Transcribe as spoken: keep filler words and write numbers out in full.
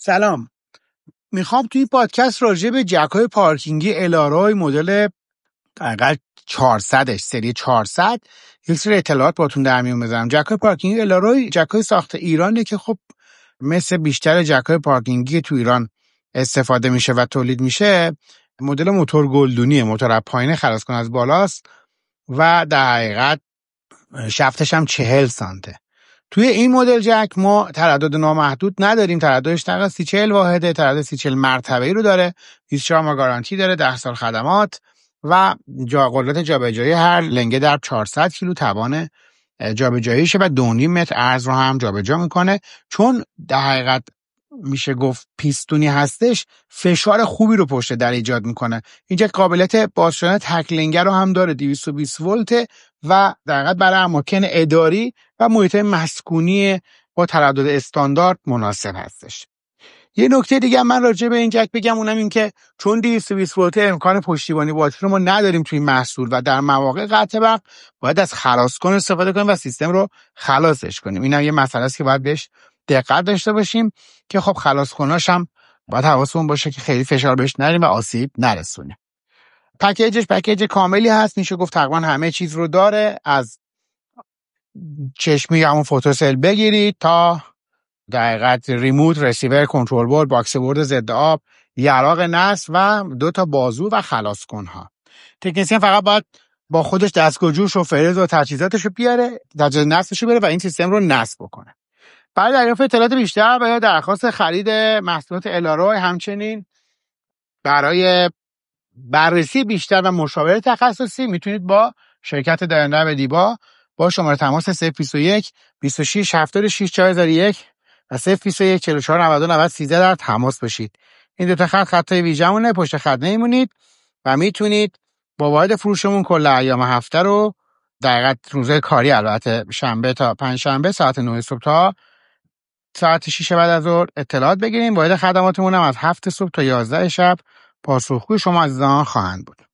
سلام. میخوام توی این پادکست راجع به جک‌های پارکینگی الاروی مدل دقیقاً چهارصد سری چهارصد یک سری اطلاعات باتون در میون بذارم. جک‌های پارکینگی الاروی جک‌های ساخت ایرانه که خب مثل بیشتر جک‌های پارکینگی تو ایران استفاده میشه و تولید میشه. مدل موتور گلدونیه، موتور از پایین خلاص کن از بالاست و در حقیقت شفتش هم چهل سانته. توی این مدل جک ما تردد نامحدود نداریم. ترددش تقریبا سی چهل واحده، تردد سی چهل مرتبه‌ای رو داره، بیست و چهار ماه گارانتی داره، ده سال خدمات و جا قدرت جابجایی هر لنگه در چهارصد کیلو توان جابجاییشه و دو و نیم متر عرض رو هم جابجا میکنه. چون در حقیقت میشه گفت پیستونی هستش، فشار خوبی رو پشت در ایجاد میکنه. اینجا قابلیت باز شدن تک لنگه رو هم داره، دویست و بیست ولت و در حقیقت برای اماکن اداری و محیط مسکونی با تردد استاندارد مناسب هستش. یه نکته دیگه من راجع به این جک بگم، اونم این که چون دویست و بیست ولت امکان پشتیبانی باتری رو ما نداریم توی محصول و در مواقع قطع برق باید از خلاص کن استفاده کنیم و سیستم رو خلاصش کنیم. اینم یه مسئله است که باید بهش دقت داشته باشیم که خب خلاص کناش هم باید حواسمون باشه که خیلی فشار بهش نریم و آسیب نرسونیم. پکیجش پکیج کاملی هست، میشه گفت تقریبا همه چیز رو داره، از چشمی همون فوتوسل بگیرید تا دقیقاً ریموت، رسیور، کنترل بورد، باکس بورد ضد آب، یراق نصب و دو تا بازو و خلاص کنها. تکنسین فقط باید با خودش دستگاه جوش و فریز و تجهیزاتشو بیاره، تجهیزات نصبشو بیاره و این سیستم رو نصب بکنه. برای دریافت اطلاعات بیشتر و یا درخواست خرید محصولات الاروی، همچنین برای بررسی بیشتر و مشاوره تخصصی میتونید با شرکت دارنده به دیبا با شماره تماس صفر بیست و یک بیست و شش هفتاد و شش چهار یک و صفر بیست و یک چهل و چهار نود و نود سیزده در تماس باشید. این دو تا خط خطای ویژمونه، پشت خط نمیمونید و میتونید با واحد فروشمون کل ایام هفته رو دقیقاً روزهای کاری، البته شنبه تا پنجشنبه ساعت نه صبح تا ساعت شش بعد از ظهر اطلاعات بگیریم. واحد خدماتمون هم از هفت صبح تا یازده شب پاسخگوی شما عزیزان خواهند بود.